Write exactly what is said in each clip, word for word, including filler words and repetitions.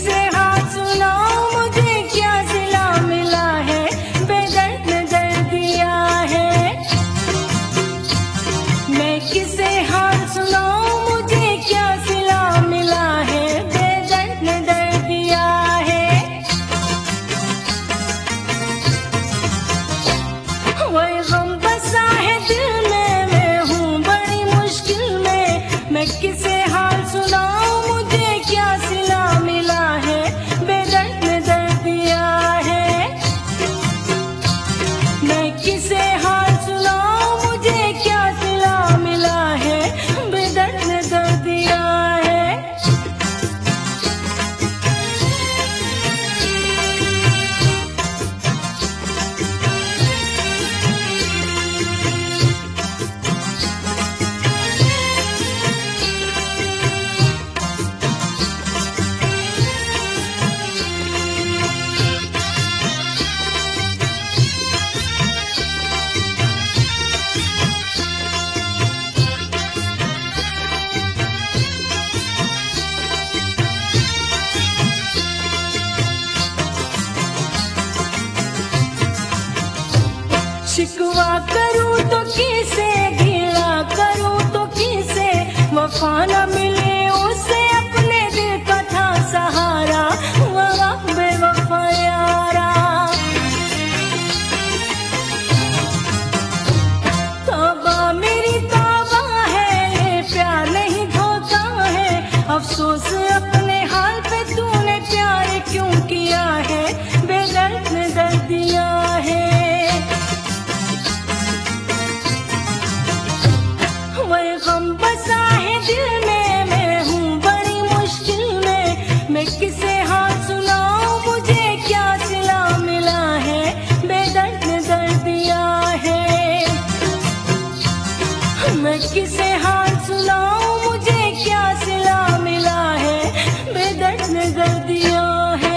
किसे हाथ सुनाऊं मुझे क्या सिला मिला है, बेदर्द ने दर्द दिया है। मैं किसे हाथ सुनाऊं मुझे क्या सिला मिला है, बेदर्द ने दर्द दिया है। वही गम बसा है दिल में, मैं हूँ बड़ी मुश्किल में। मैं किसे हाल सुनाऊं मुझे क्या सिला मिला है, बेदर्द ने दर्द दिया है। मैं किसे हाल सुनाऊं मुझे क्या सिला मिला है, बेदर्द ने दर्द दिया है। शिकवा करूं तो किसे, गिला करूं तो किसे, वफा न मिले उसे अपने दिल का था सहारा, वहा बेवफा यारा। तौबा मेरी तौबा है, ये प्यार नहीं धोखा है। अफसोस अपने हाल पे तूने प्यार क्यों किया है, बेदर्द ने दर्द दिया है। वही गम बसा है दिल में, मैं हूँ बड़ी मुश्किल में। मैं किसे हाथ सुनाऊं मुझे क्या सिला मिला है, बेदर्द ने दर्द दिया है। मैं किसे हाथ सुनाऊं मुझे क्या सिला मिला है, बेदर्द ने दर्द दिया है।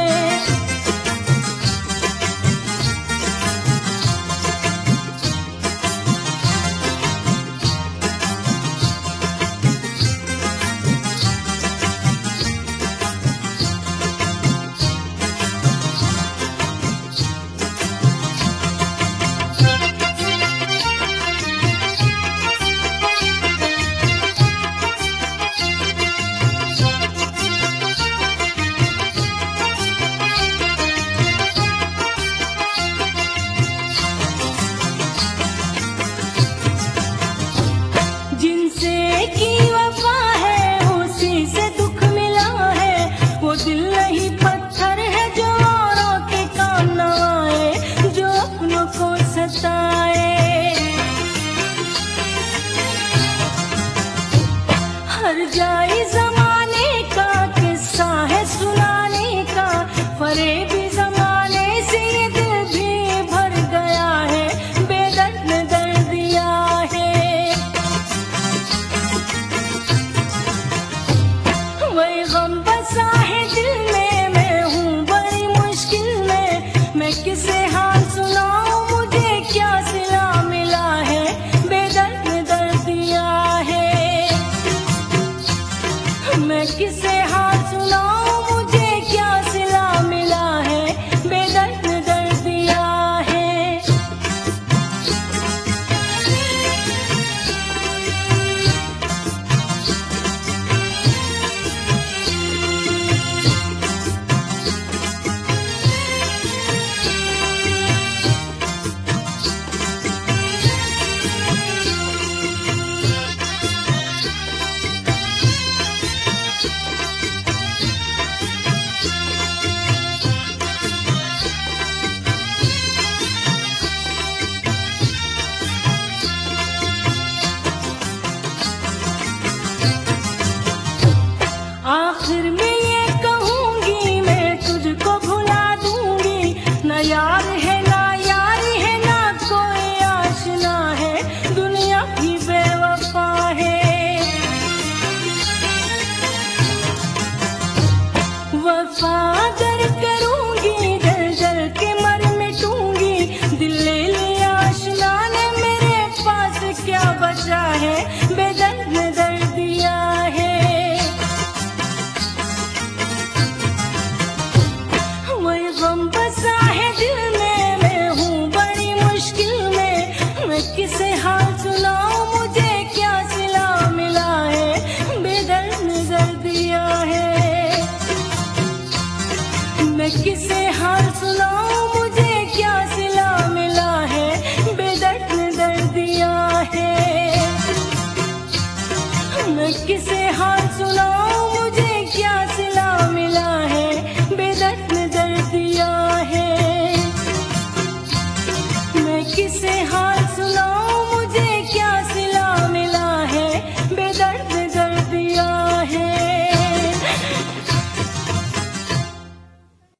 जिनसे की वफा है उसी से दुख मिला है। वो दिल नहीं पत्थर है जो औरों के काम न आए, जो अपनों को सताए। हर जाए जमाने का किस्सा है सुनाने का, फरेबी जमाने से ये दिल भी भर गया है, बेदर्द ने दर्द दिया है। वही गम बसा है दिल में, मैं हूँ बड़ी मुश्किल में। मैं किसे हाल सुनाऊं मुझे क्या सिला मिला है, बेदर्द ने दर्द दिया है। मैं किसे हाल सुनाऊं मुझे क्या सिला मिला है, बेदर्द ने दर्द दिया है। आखिर में ये कहूंगी मैं तुझको भुला दूंगी, न यार है ना यारी है ना कोई आशना है, दुनिया भी बेवफा है। वफा अगर करूंगी जल जल के मर मिटूंगी, दिल ले लिया आशना ने मेरे पास क्या बचा है, बेदर्द ने दर्द दिया है। मैं किसे हाल सुनाऊं मुझे क्या सिला मिला है, बेदर्द ने दर्द दिया है। मैं किसे